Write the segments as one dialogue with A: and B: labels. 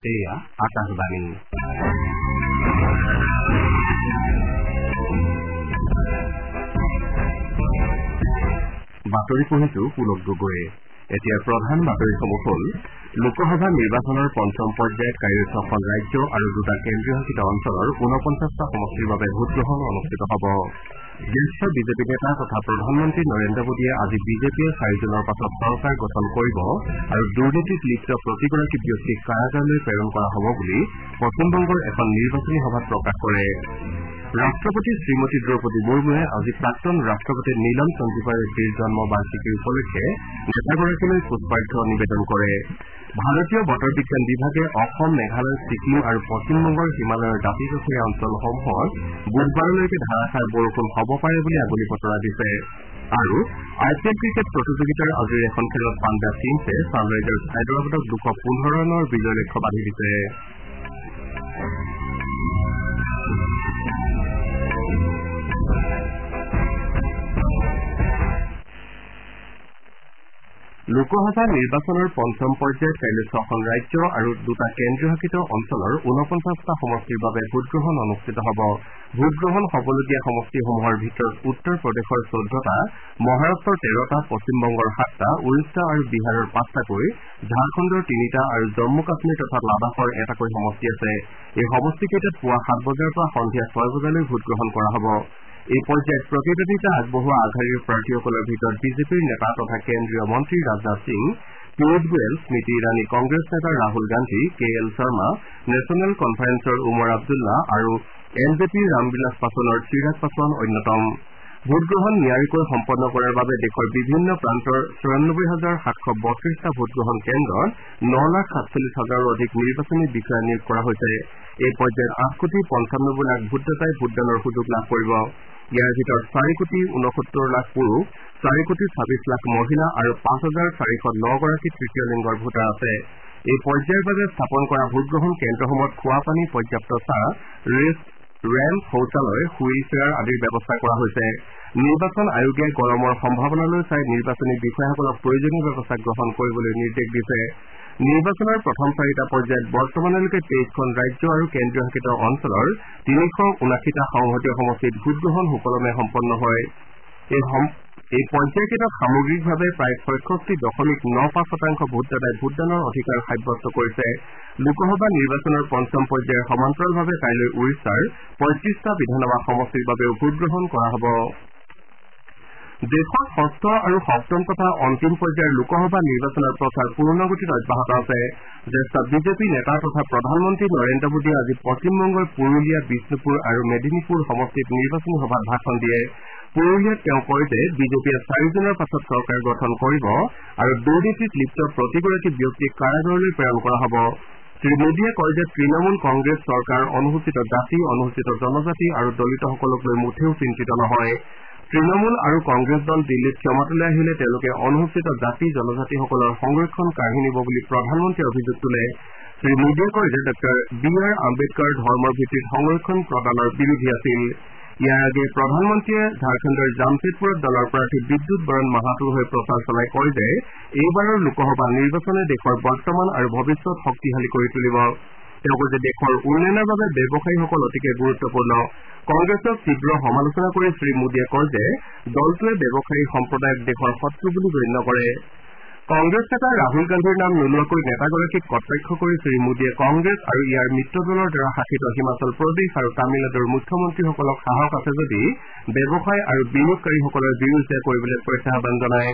A: এয়া আকাশবাণী। বাতৰি পঢ়িছো পুলক গগৈয়ে। এতিয়া প্ৰধান বাতৰিসমূহ হ'ল লোকসভা নিৰ্বাচনৰ পঞ্চম পৰ্যায়ত কাইলৈ 6খন ৰাজ্য আৰু 2টা কেন্দ্ৰীয় শাসিত অঞ্চলৰ 49টা সমষ্টিৰ বাবে ভোটগ্ৰহণ অনুষ্ঠিত হ'ব। জ্যেষ্ঠ বিজেপি নেতা তথা প্ৰধানমন্ত্ৰী নৰেন্দ্ৰ মোদীয়ে আজি বিজেপিয়ে 4 জুনৰ পাছত চৰকাৰ গঠন কৰিব আৰু দুৰ্নীতিত লিপ্ত প্ৰতিগৰাকী ব্যক্তিক কাৰাগাৰলৈ প্ৰেৰণ কৰা হ'ব বুলি পশ্চিমবংগৰ এখন নিৰ্বাচনী সভাত প্ৰকাশ কৰে। ৰাষ্ট্ৰপতি শ্ৰীমতী দ্ৰৌপদী মুৰ্মুৱে আজি প্ৰাক্তন ৰাষ্ট্ৰপতি নীলম সঞ্জীৱা ৰেড্ডীৰ জন্ম বাৰ্ষিকী উপলক্ষে নেতাগৰাকীলৈ পুষ্পাৰ্ঘ্য নিবেদন কৰে। ভাৰতীয় বতৰ বিজ্ঞান বিভাগে অসম, মেঘালয়, ছিকিম আৰু পশ্চিমবংগৰ হিমালয়ৰ দাঁতিকাষৰীয়া অঞ্চলসমূহত বুধবাৰলৈকে ধাৰাষাৰ বৰষুণ হ'ব পাৰে বুলি আগলি বতৰা দিছে। আৰু IPL ক্ৰিকেট প্ৰতিযোগিতাৰ আজিৰ এখন খেলত পাঞ্জাৱ কিংছে ছানৰাইজাৰ্ছ হায়দৰাবাদক 215 ৰানৰ বিজয় লক্ষ্য বান্ধি দিছে। লোকসভা নিৰ্বাচনৰ পঞ্চম পৰ্যায়ত কাইলৈ 6খন ৰাজ্য আৰু 2টা কেন্দ্ৰীয় শাসিত অঞ্চলৰ 49টা সমষ্টিৰ বাবে ভোটগ্ৰহণ অনুষ্ঠিত হ'ব। ভোটগ্ৰহণ হ'বলগীয়া সমষ্টিসমূহৰ ভিতৰত উত্তৰ প্ৰদেশৰ 14টা, মহাৰাট্টৰ 13টা, পশ্চিমবংগৰ 7টা, উৰিষ্যা আৰু বিহাৰৰ 5টাকৈ, ঝাৰখণ্ডৰ 3টা আৰু জম্মু কাশ্মীৰ তথা লাডাখৰ এটাকৈ সমষ্টি আছে। এই সমষ্টিকেইটাত পুৱা 7 বজাৰ পৰা সন্ধিয়া 6 বজালৈ ভোটগ্ৰহণ কৰা হ'ব। এই পৰ্যায়ত প্ৰতিদ্বন্দ্বিতা আগবঢ়োৱা আগশাৰীৰ প্ৰাৰ্থীসকলৰ ভিতৰত বিজেপিৰ নেতা তথা কেন্দ্ৰীয় মন্ত্ৰী ৰাজনাথ সিং, পীয়ুষ গোৱেল, স্মৃতি ইৰাণী, কংগ্ৰেছ নেতা ৰাহুল গান্ধী, KL শৰ্মা, নেশ্যনেল কনফাৰেন্সৰ উমৰ আব্দুল্লা আৰু NJPৰ ৰামবিলাস পাছোৱানৰ চিৰাগ পাছোৱান অন্যতম। ভোটগ্ৰহণ নিয়াৰিকৈ সম্পন্ন কৰাৰ বাবে দেশৰ বিভিন্ন প্ৰান্তৰ 94,732টা ভোটগ্ৰহণ কেন্দ্ৰত 9,47,000ৰো অধিক নিৰ্বাচনী বিষয়া নিয়োগ কৰা হৈছে। এই পৰ্যায়ত 8,95,00,000 ভোটদাতাই ভোটদানৰ সুযোগ লাভ কৰিব। ইয়াৰ ভিতৰত 4,69,00,000 পুৰুষ, 4,26,00,000 মহিলা আৰু 5,409 গৰাকী তৃতীয় লিংগৰ ভোটাৰ আছে। এই পৰ্যায়ৰ বাবে স্থাপন কৰা ভোটগ্ৰহণ কেন্দ্ৰসমূহত খোৱাপানী, পৰ্যাপ্ত চাহ, ৰেম্প, শৌচালয়, হুইল চেয়াৰ আদিৰ ব্যৱস্থা কৰা হৈছে। নিৰ্বাচন আয়োগে গৰমৰ সম্ভাৱনালৈ চাই নিৰ্বাচনী বিষয়াসকলক প্ৰয়োজনীয় ব্যৱস্থা গ্ৰহণ কৰিবলৈ নিৰ্দেশ দিছে। নিৰ্বাচনৰ প্ৰথম 4টা পৰ্যায়ত বৰ্তমানলৈকে 23খন ৰাজ্য আৰু কেন্দ্ৰীয় শাসিত অঞ্চলৰ 379টা সংসদীয় সমষ্টিত ভোটগ্ৰহণ সুকলমে সম্পন্ন হয়। এই পৰ্যায়কেইটাত সামগ্ৰিকভাৱে প্ৰায় 66.95% ভোটদাতাই ভোটদানৰ অধিকাৰ সাব্যস্ত কৰিছে। লোকসভা নিৰ্বাচনৰ পঞ্চম পৰ্যায়ৰ সমান্তৰালভাৱে কাইলৈ উৰিষ্যাৰ 35টা বিধানসভা সমষ্টিৰ বাবেও ভোটগ্ৰহণ কৰা হ'ব। দেশত ষষ্ঠ আৰু সপ্তম তথা অন্তিম পৰ্যায়ৰ লোকসভা নিৰ্বাচনৰ প্ৰচাৰ পূৰ্ণগতিত অব্যাহত আছে। জ্যেষ্ঠ বিজেপি নেতা তথা প্ৰধানমন্ত্ৰী নৰেন্দ্ৰ মোদীয়ে আজি পশ্চিমবংগৰ পুৰুলিয়া, বিষ্ণুপুৰ আৰু মেদিনীপুৰ সমষ্টিত নিৰ্বাচনী সভাত ভাষণ দিয়ে। পুৰুলিয়াত তেওঁ কয় যে বিজেপিয়ে 4 জুনৰ পাছত চৰকাৰ গঠন কৰিব আৰু দুৰ্নীতিত লিপ্ত প্ৰতিগৰাকী ব্যক্তিক কাৰাগাৰলৈ প্ৰেৰণ কৰা হ'ব। শ্ৰীমোদীয়ে কয় যে তৃণমূল কংগ্ৰেছ চৰকাৰ অনুসূচিত জাতি, অনুসূচিত জনজাতি আৰু দলিতসকলক লৈ মুঠেও চিন্তিত নহয়। তৃণমূল আৰু কংগ্ৰেছ দল দিল্লীত ক্ষমতালৈ আহিলে তেওঁলোকে অনুসূচিত জাতি, জনজাতিসকলৰ সংৰক্ষণ কাঢ়ি নিব বুলি প্ৰধানমন্ত্ৰীয়ে অভিযোগ তোলে। শ্ৰীমোদীয়ে কয় যে ডঃ BR আম্বেদকাৰ ধৰ্মৰ ভিত্তিত সংৰক্ষণ প্ৰদানৰ বিৰোধী আছিল। ইয়াৰ আগেয়ে প্ৰধানমন্ত্ৰীয়ে ঝাৰখণ্ডৰ জামছেদপুৰত দলৰ প্ৰাৰ্থী বিদ্যুৎ বৰণ মাহাতোৰ হৈ প্ৰচাৰ চলাই কয় যে এইবাৰৰ লোকসভা নিৰ্বাচনে দেশৰ বৰ্তমান আৰু ভৱিষ্যত শক্তিশালী কৰি তুলিব। তেওঁ কয় যে দেশৰ উন্নয়নৰ বাবে ব্যৱসায়ীসকল অতিকে গুৰুত্বপূৰ্ণ। কংগ্ৰেছক তীব্ৰ সমালোচনা কৰি শ্ৰীমোদীয়ে কয় যে দলটোৱে ব্যৱসায়ী সম্প্ৰদায়ক দেশৰ শত্ৰু বুলি গণ্য কৰে। কংগ্ৰেছ নেতা ৰাহুল গান্ধীৰ নাম নোলোৱাকৈ নেতাগৰাকীক কটাক্ষ কৰি শ্ৰীমোদীয়ে কংগ্ৰেছ আৰু ইয়াৰ মিত্ৰ দলৰ দ্বাৰা শাসিত হিমাচল প্ৰদেশ আৰু তামিলনাডুৰ মুখ্যমন্ত্ৰীসকলক সাহস আছে যদি ব্যৱসায় আৰু বিনিয়োগকাৰীসকলৰ বিৰোধিতা কৰিবলৈ প্ৰত্যাহ্বান জনায়।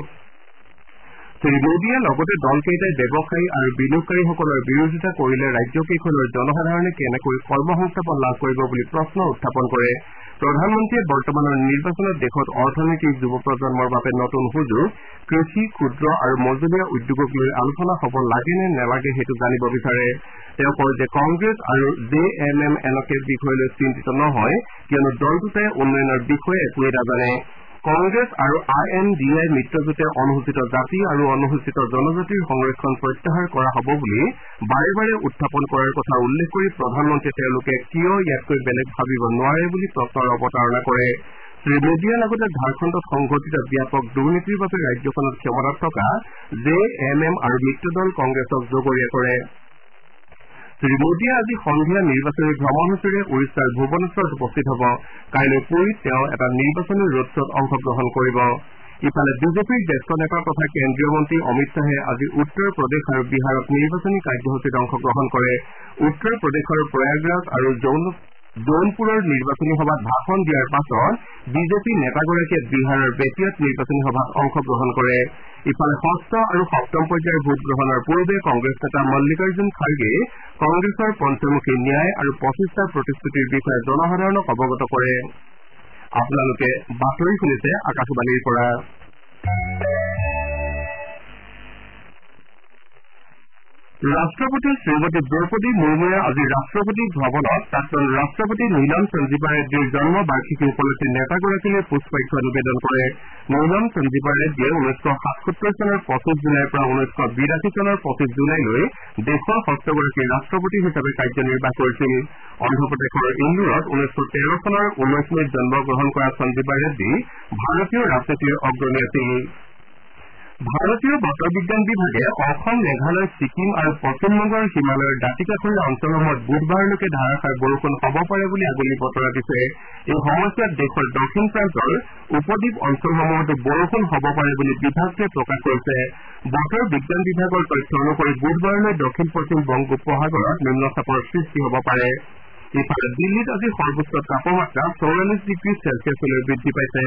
A: শ্ৰীমোদীয়ে লগতে দলকেইটাই ব্যৱসায়ী আৰু বিনিয়োগকাৰীসকলৰ বিৰোধিতা কৰিলে ৰাজ্যকেইখনৰ জনসাধাৰণে কেনেকৈ কৰ্মসংস্থাপন লাভ কৰিব বুলি প্ৰশ্ন উত্থাপন কৰে। প্ৰধানমন্ত্ৰীয়ে বৰ্তমানৰ নিৰ্বাচনত দেশত অৰ্থনীতি, যুৱ প্ৰজন্মৰ বাবে নতুন সুযোগ, কৃষি, ক্ষুদ্ৰ আৰু মজলীয়া উদ্যোগক লৈ আলোচনা হ'ব লাগে নে নেলাগে সেইটো জানিব বিচাৰে। তেওঁ কয় যে কংগ্ৰেছ আৰু JMM এনকে বিষয় লৈ চিন্তিত নহয়, কিয়নো দল দুটাই উন্নয়নৰ বিষয়ে একোৱেই নাজানে। কংগ্ৰেছ আৰু INDI মিত্ৰজোঁটে অনুসূচিত জাতি আৰু অনুসূচিত জনজাতিৰ সংৰক্ষণ প্ৰত্যাহাৰ কৰা হ'ব বুলি বাৰে বাৰে উত্থাপন কৰাৰ কথা উল্লেখ কৰি প্ৰধানমন্ত্ৰীয়ে তেওঁলোকে কিয় ইয়াতকৈ বেলেগ ভাবিব নোৱাৰে বুলি প্ৰশ্নৰ অৱতাৰণা কৰে। শ্ৰীমোদীয়ে লগতে ঝাৰখণ্ডত সংঘটিত ব্যাপক দুৰ্নীতিৰ বাবে ৰাজ্যখনত ক্ষমতাত থকা JMM আৰু মিত্ৰদল কংগ্ৰেছক জগৰীয়া কৰে। শ্ৰীমোদীয়ে আজি সন্ধিয়া নিৰ্বাচনী ভ্ৰমণসূচীৰে উৰিষ্যাৰ ভুৱনেশ্বৰত উপস্থিত হ'ব। কাইলৈ পুৰীত তেওঁ এটা নিৰ্বাচনী ৰোড শ্বত অংশগ্ৰহণ কৰিব। ইফালে বিজেপিৰ জ্যেষ্ঠ নেতা তথা কেন্দ্ৰীয় মন্ত্ৰী অমিত শ্বাহে আজি উত্তৰ প্ৰদেশ আৰু বিহাৰত নিৰ্বাচনী কাৰ্যসূচীত অংশগ্ৰহণ কৰে। উত্তৰ প্ৰদেশৰ প্ৰয়াগৰাজ আৰু জৌনপুৰৰ নিৰ্বাচনী সভাত ভাষণ দিয়াৰ পাছত বিজেপি নেতাগৰাকীয়ে বিহাৰৰ বেতিয়াত নিৰ্বাচনী সভাত অংশগ্ৰহণ কৰে। ইফালে ষষ্ঠ আৰু সপ্তম পৰ্যায়ৰ ভোটগ্ৰহণৰ পূৰ্বে কংগ্ৰেছ নেতা মল্লিকাৰ্জুন খাৰ্গে কংগ্ৰেছৰ পঞ্চমুখী ন্যায় আৰু ২৫টা প্ৰতিশ্ৰুতিৰ বিষয়ে জনসাধাৰণক অৱগত কৰে। আপোনালোকে বাতৰি শুনিছে আকাশবাণীৰ পৰা। ৰাষ্ট্ৰপতি শ্ৰীমতী দ্ৰৌপদী মুৰ্মুৱে আজি ৰাষ্ট্ৰপতি ভৱনত প্ৰাক্তন ৰাষ্ট্ৰপতি নীলম সঞ্জীৱা ৰেড্ডীৰ জন্ম বাৰ্ষিকী উপলক্ষে নেতাগৰাকীলৈ পুষ্পাৰ্ঘ্য নিবেদন কৰে। নীলম সঞ্জীৱা ৰেড্ডীয়ে ১৯৭৭ চনৰ ২৫ জুলাইৰ পৰা ১৯৮২ চনৰ ২৫ জুলাইলৈ দেশৰ ষষ্ঠগৰাকী ৰাষ্ট্ৰপতি হিচাপে কাৰ্যনিৰ্বাহ কৰিছিল। অন্ধ্ৰপ্ৰদেশৰ ইন্দোৰত ১৯১৩ চনৰ ১৯ মে'ত জন্মগ্ৰহণ কৰা সঞ্জীৱা ৰেড্ডী ভাৰতীয় ৰাজনীতিৰ অগ্ৰণী আছিল। ভাৰতীয় বতৰ বিজ্ঞান বিভাগে অসম, মেঘালয়, ছিকিম আৰু পশ্চিমবংগৰ হিমালয়ৰ দাঁতিকাষৰীয়া অঞ্চলসমূহত বুধবাৰলৈকে ধাৰাসাৰ বৰষুণ হ'ব পাৰে বুলি আগলি বতৰা দিছে। এই সময়ছোৱাত দেশৰ দক্ষিণ প্ৰান্তৰ উপদ্বীপ অঞ্চলসমূহতো বৰষুণ হ'ব পাৰে বুলি বিভাগটোৱে প্ৰকাশ কৰিছে। বতৰ বিজ্ঞান বিভাগৰ তথ্য অনুসৰি বুধবাৰলৈ দক্ষিণ পশ্চিম বংগোপসাগৰত নিম্নচাপৰ সৃষ্টি হ'ব পাৰে। ইফালে দিল্লীত আজি সৰ্বোচ্চ তাপমাত্ৰা ৪৪ ডিগ্ৰী চেলছিয়াছলৈ বৃদ্ধি পাইছে।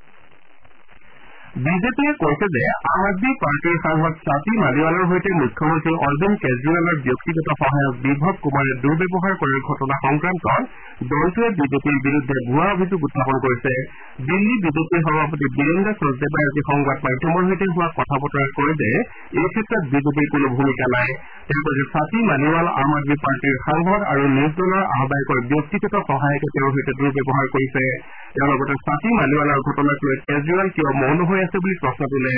A: বিজেপিয়ে কৈছে যে আম আদমী পাৰ্টীৰ সাংসদ স্বাতী মালিৱালৰ সৈতে মুখ্যমন্ত্ৰী অৰবিন্দ কেজৰিৱালৰ ব্যক্তিগত সহায়ক বিভৱ কুমাৰে দুৰ্ব্যৱহাৰ কৰাৰ ঘটনা সংক্ৰান্তত দলটোৱে বিজেপিৰ বিৰুদ্ধে ভুৱা অভিযোগ উত্থাপন কৰিছে। দিল্লী বিজেপিৰ সভাপতি বীৰেন্দ্ৰ সচদেৱাই আজি সংবাদ মাধ্যমৰ সৈতে হোৱা কথা বতৰাত কয় যে এই ক্ষেত্ৰত বিজেপিৰ কোনো ভূমিকা নাই। তেওঁ কয় যে স্বাতী মালিৱাল আম আদমী পাৰ্টীৰ সাংসদ আৰু নিজ দলৰ আহ্বায়কৰ ব্যক্তিগত সহায়কে তেওঁৰ সৈতে দুৰ্ব্যৱহাৰ কৰিছে। তেওঁ লগতে স্বাতী মালিৱালৰ ঘটনাক লৈ কেজৰিৱাল কিয় মৌন হৈ আছে বুলি প্ৰশ্ন তোলে।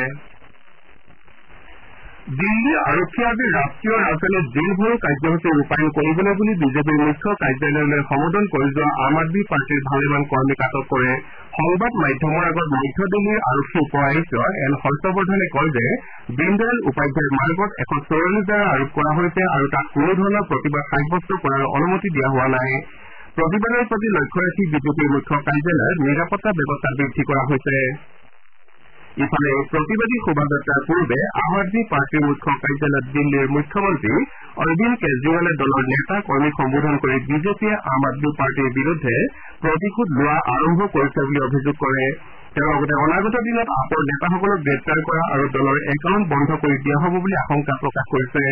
A: দিল্লী আৰক্ষীয়ে আজি ৰাষ্ট্ৰীয় ৰাজধানীত জেল ভৰো কাৰ্যসূচী ৰূপায়ণ কৰিবলৈ বুলি বিজেপিৰ মুখ্য কাৰ্যালয়লৈ সমদল কৰি যোৱা আম আদমী পাৰ্টীৰ ভালেমান কৰ্মীক আটক কৰে। সংবাদ মাধ্যমৰ আগত মধ্য দিল্লীৰ আৰক্ষী উপ আয়ুক্ত এন হৰ্ষবৰ্ধনে কয় যে দীনদয়াল উপাধ্যায়ৰ মাৰ্গত ১৪৪ ধাৰা আৰোপ কৰা হৈছে আৰু তাত কোনো ধৰণৰ প্ৰতিবাদ সাব্যস্ত কৰাৰ অনুমতি দিয়া হোৱা নাই। প্ৰতিবাদৰ প্ৰতি লক্ষ্য ৰাখি বিজেপিৰ মুখ্য কাৰ্যালয়ত নিৰাপত্তা ব্যৱস্থা বৃদ্ধি কৰা হৈছে। ইফালে প্ৰতিবাদী শোভাযাত্ৰাৰ পূৰ্বে আম আদমী পাৰ্টীৰ মুখ্য কাৰ্যালয়ত দিল্লীৰ মুখ্যমন্ত্ৰী অৰবিন্দ কেজৰিৱালে দলৰ নেতা কৰ্মীক সম্বোধন কৰি বিজেপিয়ে আম আদমী পাৰ্টীৰ বিৰুদ্ধে প্ৰতিশোধ লোৱা আৰম্ভ কৰিছে বুলি অভিযোগ কৰে। তেওঁ লগতে অনাগত দিনত আপৰ নেতাসকলক গ্ৰেপ্তাৰ কৰা আৰু দলৰ একাউণ্ট বন্ধ কৰি দিয়া হ'ব বুলি আশংকা প্ৰকাশ কৰিছে।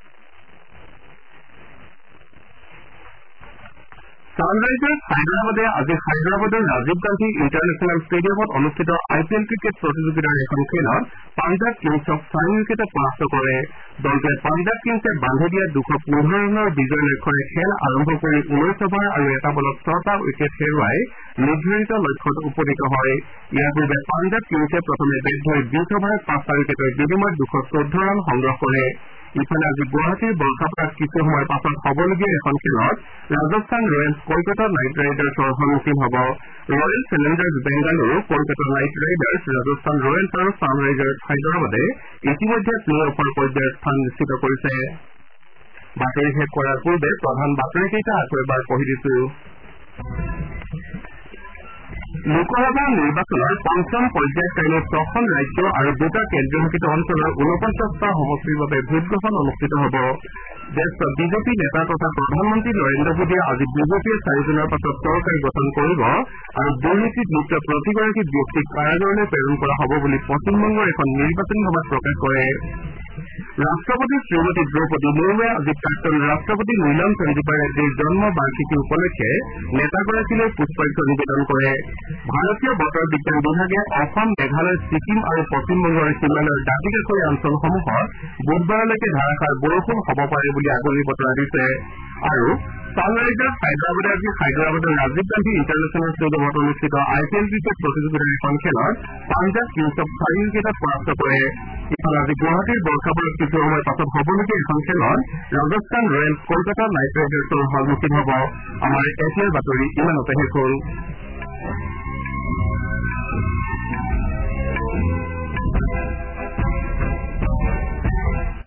A: ছানৰাইজাৰ্ছ হায়দৰাবাদে আজি হায়দৰাবাদৰ ৰাজীৱ গান্ধী ইণ্টাৰনেশ্যনেল ষ্টেডিয়ামত অনুষ্ঠিত IPL ক্ৰিকেট প্ৰতিযোগিতাৰ এখন খেলত পাঞ্জাৱ কিংছক ৪ উইকেটত পৰাস্ত কৰে। দলটোৱে পাঞ্জাৱ কিংছে বান্ধি দিয়া ২১৫ ৰানৰ বিজয় লক্ষ্যৰে খেল আৰম্ভ কৰি ১৯ অভাৰ আৰু এটা বলত ৬টা উইকেট হেৰুৱাই নিৰ্ধাৰিত লক্ষ্যত উপনীত হয়। ইয়াৰ পূৰ্বে পাঞ্জাৱ কিংছে প্ৰথমে বেট ধৰি ২০ অভাৰত ৫টা উইকেটৰ বিনিময়ত ২১৪ ৰান সংগ্ৰহ কৰে। ইফালে আজি গুৱাহাটীৰ বৰ্ষাপাৰাত কিছু সময়ৰ পাছত হ'বলগীয়া এখন খেলত ৰাজস্থান ৰয়েলছ কলকাতা নাইট ৰাইডাৰ্ছৰ সন্মুখীন হ'ব। Royal challengers Bengaluru, Kolkata knight riders, Rajasthan royals আৰু ছানৰাইজাৰ্ছ হায়দৰাবাদে ইতিমধ্যে প্লে অফৰ পৰ্যায়ৰ স্থান নিশ্চিত কৰিছে। বাতৰি শেষ কৰাৰ পূৰ্বে প্ৰধান বাতৰিকেইটা আকৌ এবাৰ পঢ়ি দিছো। লোকসভা নিৰ্বাচনৰ পঞ্চম পৰ্যায়ত কাইলৈ ৬খন ৰাজ্য আৰু 2টা কেন্দ্ৰীয় শাসিত অঞ্চলৰ ৪৯টা সমষ্টিৰ বাবে ভোটগ্ৰহণ অনুষ্ঠিত হ'ব। জ্যেষ্ঠ বিজেপি নেতা তথা প্ৰধানমন্ত্ৰী নৰেন্দ্ৰ মোদীয়ে আজি বিজেপিয়ে 4 দিনৰ পাছত চৰকাৰ গঠন কৰিব আৰু দুৰ্নীতিত লিপ্ত প্ৰতিগৰাকী ব্যক্তিক কাৰাগাৰলৈ প্ৰেৰণ কৰা হ'ব বুলি পশ্চিমবংগৰ এখন নিৰ্বাচনী সভাত প্ৰকাশ কৰে। ৰাষ্ট্ৰপতি শ্ৰীমতী দ্ৰৌপদী মুৰ্মুৱে আজি প্ৰাক্তন ৰাষ্ট্ৰপতি নীলম সঞ্জীৱা ৰেড্ডীৰ জন্ম বাৰ্ষিকী উপলক্ষে নেতাগৰাকীলৈ পুষ্পাৰ্ঘ্য নিবেদন কৰে। ভাৰতীয় বতৰ বিজ্ঞান বিভাগে অসম, মেঘালয়, ছিকিম আৰু পশ্চিমবংগৰ হিমালয়ৰ দাঁতিকাষৰীয়া অঞ্চলসমূহত বুধবাৰলৈকে ধাৰাসাৰ বৰষুণ হ'ব পাৰে বুলি আগলি বতৰা দিছে। আৰু ছানৰাইজাৰ্ছ হায়দৰাবাদে আজি হায়দৰাবাদৰ ৰাজীৱ গান্ধী ইণ্টাৰনেশ্যনেল ষ্টেডিয়ামত অনুষ্ঠিত IPL ক্ৰিকেট প্ৰতিযোগিতাৰ এখন খেলত পাঞ্জাৱ কিংছক ৪ উইকেটত পৰাস্ত কৰে। ইফালে আজি গুৱাহাটীৰ বৰ্ষাপাৰাত কিছু সময়ৰ পাছত হ'বলগীয়া এখন খেলত ৰাজস্থান ৰয়েলছ কলকাতা নাইট ৰাইডাৰ্ছৰ সন্মুখীন হ'ব। আমাৰ এতিয়াৰ বাতৰি ইমানতে শেষ হ'ল।